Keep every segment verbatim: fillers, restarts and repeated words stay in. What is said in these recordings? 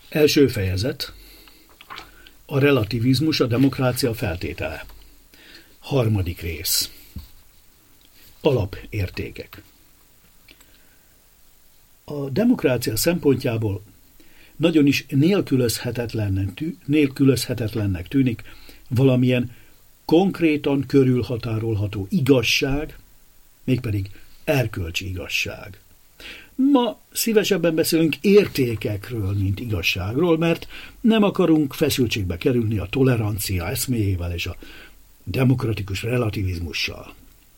Első fejezet. A relativizmus a demokrácia feltétele. Harmadik rész. Alapértékek. A demokrácia szempontjából nagyon is nélkülözhetetlennek, tű, nélkülözhetetlennek tűnik valamilyen konkrétan körülhatárolható igazság, mégpedig erkölcsi igazság. Ma szívesebben beszélünk értékekről, mint igazságról, mert nem akarunk feszültségbe kerülni a tolerancia eszméjével és a demokratikus relativizmussal.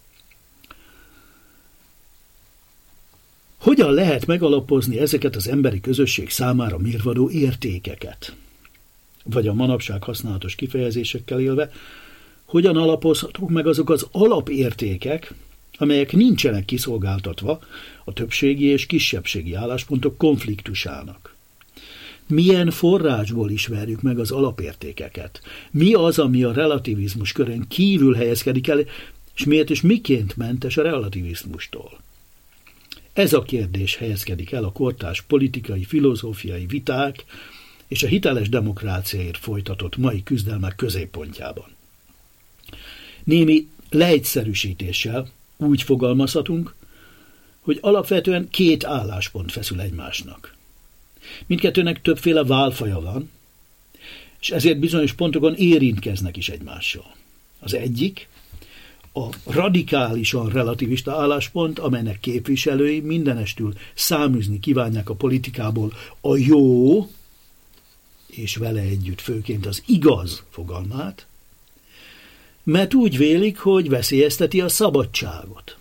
Hogyan lehet megalapozni ezeket az emberi közösség számára mérvadó értékeket? Vagy a manapság használatos kifejezésekkel élve, hogyan alapozhatók meg azok az alapértékek, amelyek nincsenek kiszolgáltatva a többségi és kisebbségi álláspontok konfliktusának? Milyen forrásból ismerjük meg az alapértékeket? Mi az, ami a relativizmus körén kívül helyezkedik el, és miért és miként mentes a relativizmustól? Ez a kérdés helyezkedik el a kortárs politikai, filozófiai viták és a hiteles demokráciáért folytatott mai küzdelmek középpontjában. Némi leegyszerűsítéssel úgy fogalmazhatunk, hogy alapvetően két álláspont feszül egymásnak. Mindkettőnek többféle válfaja van, és ezért bizonyos pontokon érintkeznek is egymással. Az egyik a radikálisan relativista álláspont, amelynek képviselői mindenestül száműzni kívánják a politikából a jó, és vele együtt főként az igaz fogalmát, mert úgy vélik, hogy veszélyezteti a szabadságot.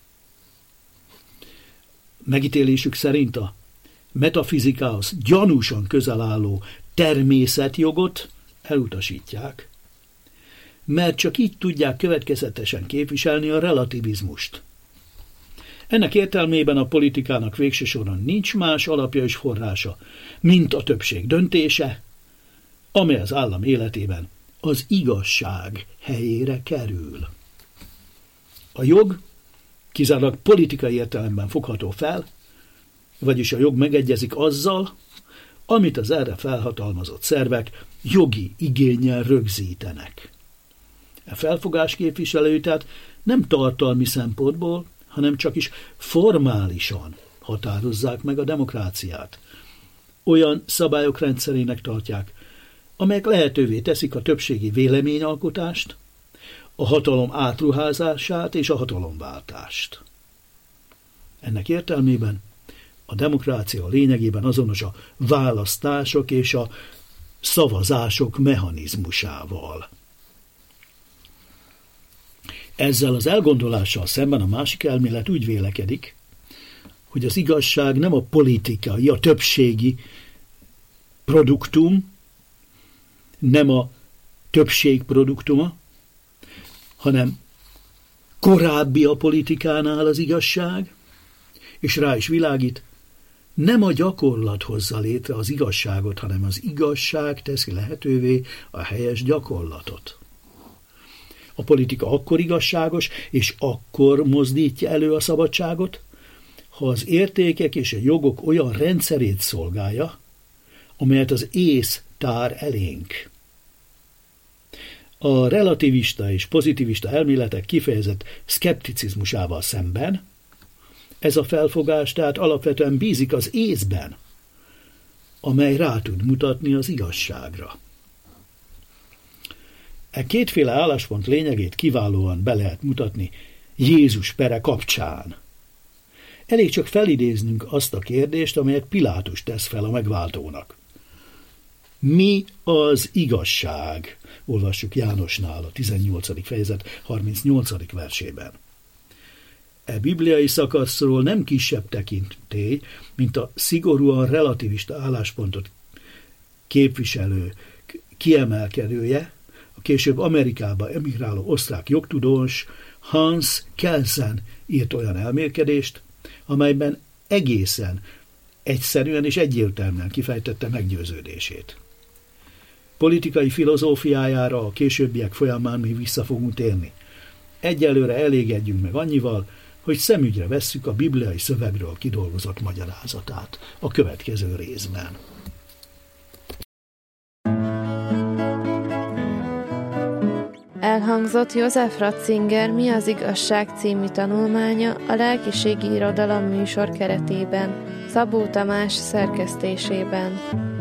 Megítélésük szerint a metafizikához gyanúsan közel álló természetjogot elutasítják, mert csak így tudják következetesen képviselni a relativizmust. Ennek értelmében a politikának végső soron nincs más alapja és forrása, mint a többség döntése, amely az állam életében az igazság helyére kerül. A jog kizárólag politikai értelemben fogható fel, vagyis a jog megegyezik azzal, amit az erre felhatalmazott szervek jogi igénnyel rögzítenek. A felfogás képviselői tehát nem tartalmi szempontból, hanem csak is formálisan határozzák meg a demokráciát. Olyan szabályok rendszerének tartják, amelyek lehetővé teszik a többségi véleményalkotást, a hatalom átruházását és a hatalomváltást. Ennek értelmében a demokrácia lényegében azonos a választások és a szavazások mechanizmusával. Ezzel az elgondolással szemben a másik elmélet úgy vélekedik, hogy az igazság nem a politikai, a többségi produktum, nem a többség produktuma, hanem korábbi a politikánál az igazság, és rá is világít, nem a gyakorlat hozza létre az igazságot, hanem az igazság teszi lehetővé a helyes gyakorlatot. A politika akkor igazságos, és akkor mozdítja elő a szabadságot, ha az értékek és a jogok olyan rendszerét szolgálja, amelyet az ész tár elénk. A relativista és pozitivista elméletek kifejezett szkepticizmusával szemben ez a felfogás tehát alapvetően bízik az észben, amely rá tud mutatni az igazságra. E kétféle álláspont lényegét kiválóan be lehet mutatni Jézus pere kapcsán. Elég csak felidéznünk azt a kérdést, amelyet Pilátus tesz fel a megváltónak. Mi az igazság? Olvassuk Jánosnál a tizennyolcadik fejezet harmincnyolcadik versében. E bibliai szakaszról nem kisebb tekintély, mint a szigorúan relativista álláspontot képviselő kiemelkedője, a később Amerikába emigráló osztrák jogtudós Hans Kelsen írt olyan elmélkedést, amelyben egészen egyszerűen és egyértelműen kifejtette meggyőződését. Politikai filozófiájára a későbbiek folyamán mi vissza fogunk térni. Egyelőre elégedjünk meg annyival, hogy szemügyre vesszük a bibliai szövegről kidolgozott magyarázatát a következő részben. Elhangzott József Ratzinger Mi az igazság című tanulmánya a lelkiségi irodalom műsor keretében, Szabó Tamás szerkesztésében.